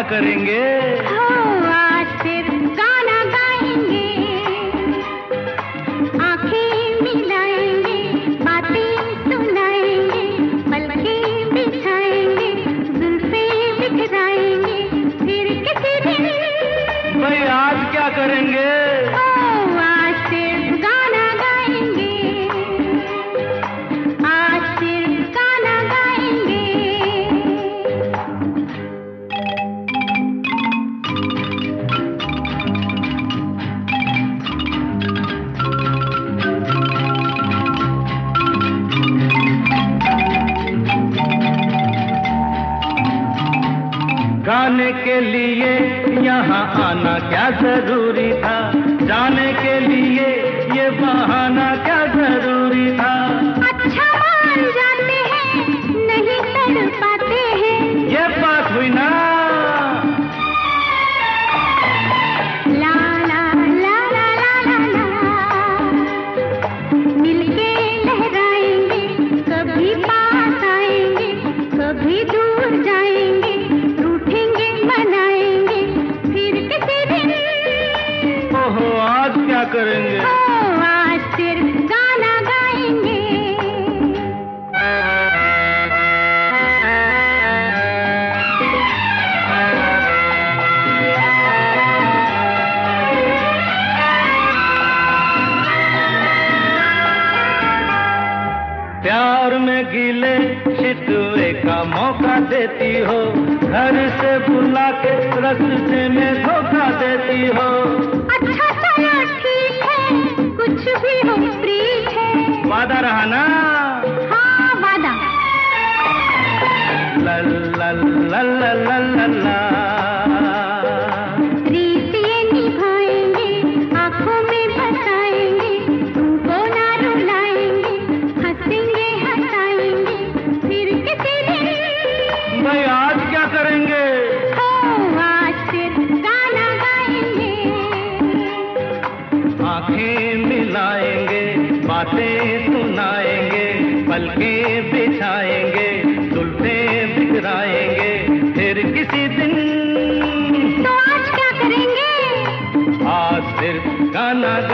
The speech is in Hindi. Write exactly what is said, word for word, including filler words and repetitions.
करेंगे? हो आज सिर्फ गाना गाएंगे, आंखें मिलाएंगे, बातें सुनाएंगे, पलकें बिछाएंगे, जुल्फें बिखराएंगे, फिर किसी दिन। भाई आज क्या करेंगे? हो आज सिर्फ गाना गाएंगे, आज सिर्फ गाना गाएंगे। गाने के लिए यहाँ आना क्या जरूरी था, जाने के लिए ये बहाना क्या जरूरी था। अच्छा मान जाते हैं, नहीं तड़ पाते हैं, ये बात हुई ना। ला ला ला ला ला ला ला, मिलके लहराएंगे, कभी पास आएंगे, कभी दूर जाएंगे, रूठेंगे मनाएंगे, फिर किसी दिन। ओहो आज क्या करेंगे? हो आज सिर्फ गाना गाएंगे। प्यार में गिले शिकवे का मौका देती हो, घर से बुला के रस्ते में धोखा देती हो। अच्छा चलो ठीक है, कुछ भी हो प्रीत है। वादा रहा ना? हाँ वादा। ला ला ला ला ला ला ला। रीत ये निभाएंगे, आंखों में बसाएंगे, तुमको ना रुलाएंगे, हंसेंगे हंसाएंगे, फिर किसी दिन। भाई आज क्या करेंगे? हो आज सिर्फ गाना गाएंगे, आंखें मिलाएंगे, बातें सुनाएंगे, पलकें बिछाएंगे, जुल्फें बिखराएंगे, फिर किसी दिन। तो आज क्या करेंगे? आज सिर्फ गाना